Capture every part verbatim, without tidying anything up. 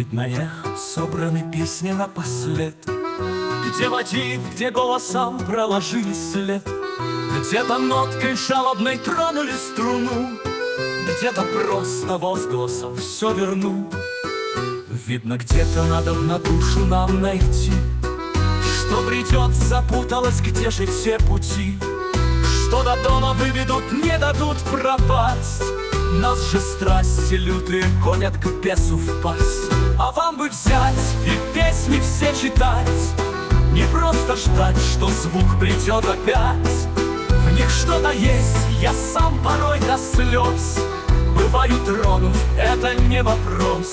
Видно, эхо собраны песни напослед, где мотив, где голосом проложили след, где-то ноткой жалобной тронули струну, где-то просто возгласом все верну. Видно, где-то надо на душу нам найти, что придет, запуталась, где же все пути, что до дома выведут, не дадут пропасть. Нас же страсти лютые гонят к бесу впасть. А вам бы взять и песни все читать, не просто ждать, что звук придет опять. В них что-то есть, я сам порой до слез бываю тронут, это не вопрос.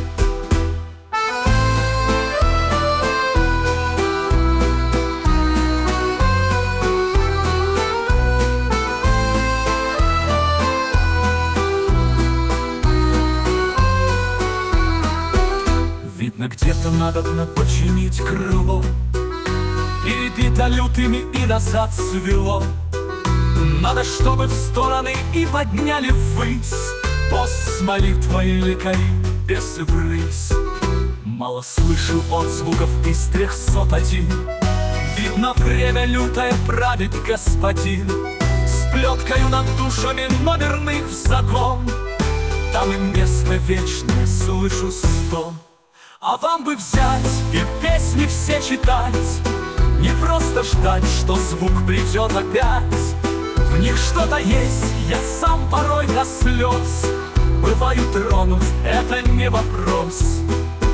Видно, где-то надо починить крыло, перебито лютыми и назад свело. Надо, чтобы в стороны и подняли ввысь пост с молитвой лекари бесы брысь. Мало слышу отзвуков из трехсот один. Видно, время лютое правит господин, с плеткою над душами номерных в закон. Там и место вечное слышу стон. А вам бы взять и песни все читать, не просто ждать, что звук придет опять. В них что-то есть, я сам порой до слез бываю тронут, это не вопрос.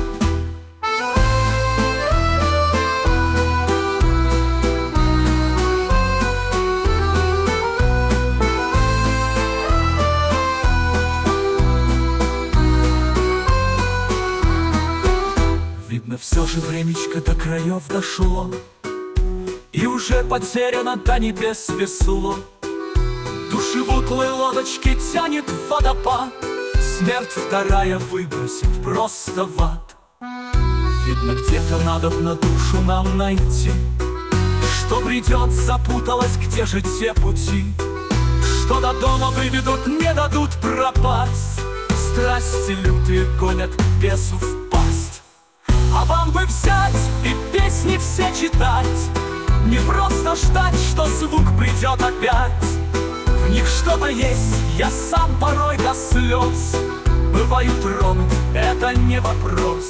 Видно, все же времечко до краев дошло, и уже потеряно до небес весло. Души в утлой лодочке тянет водопад, смерть вторая выбросит просто в ад. Видно, где-то надо на душу нам найти, что придет, запуталась, где же те пути, что до дома выведут, не дадут пропасть. Страсти лютые гонят к бесу впасть. А вам бы взять и песни все читать, не просто ждать, что звук придет опять. В них что-то есть, я сам порой до слез бываю тронут, это не вопрос.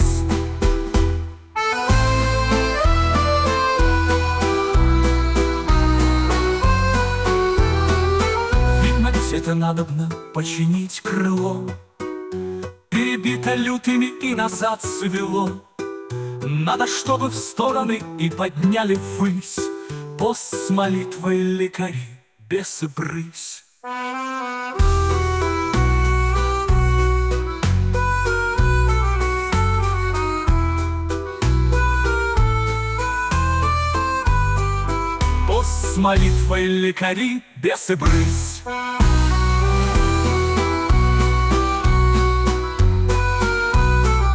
Видно, где-то надобно починить крыло, перебито лютыми и назад свело. Надо, чтобы в стороны и подняли ввысь пост с молитвой лекари бесы брысь. Пост с молитвой лекари бесы брысь.